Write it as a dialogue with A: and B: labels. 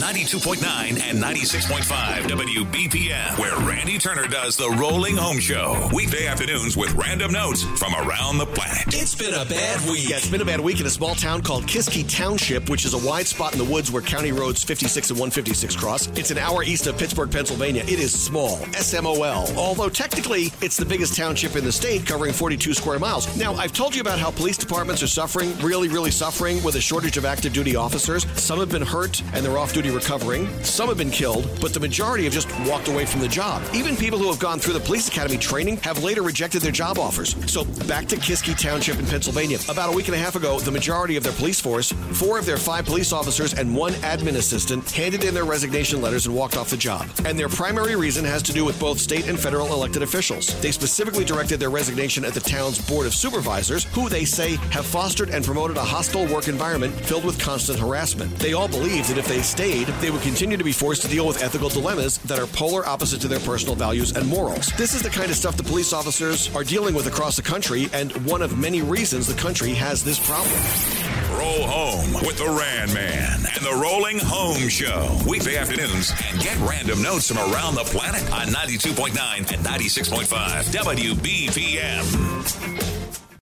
A: 92.9 and 96.5 WBPM, where Randy Turner does the Rolling Home Show. Weekday afternoons with random notes from around the planet.
B: It's been a bad week.
C: Yeah, it's been a bad week in a small town called Kiski Township, which is a wide spot in the woods where county roads 56 and 156 cross. It's an hour east of Pittsburgh, Pennsylvania. It is small, SMOL, although technically it's the biggest township in the state, covering 42 square miles. Now, I've told you about how police departments are suffering, really suffering with a shortage of active duty officers. Some have been hurt and they're off duty recovering. Some have been killed, but the majority have just walked away from the job. Even people who have gone through the police academy training have later rejected their job offers. So back to Kiski Township in Pennsylvania. About a week and a half ago, the majority of their police force, 4 of their 5 police officers and 1 admin assistant, handed in their resignation letters and walked off the job. And their primary reason has to do with both state and federal elected officials. They specifically directed their resignation at the town's Board of Supervisors, who they say have fostered and promoted a hostile work environment filled with constant harassment. They all believe that if they stayed, they would continue to be forced to deal with ethical dilemmas that are polar opposite to their personal values and morals. This is the kind of stuff the police officers are dealing with across the country, and one of many reasons the country has this problem.
A: Roll home with the Rand Man and the Rolling Home Show. Weekday afternoons, and get random notes from around the planet on 92.9 and 96.5 WBPM.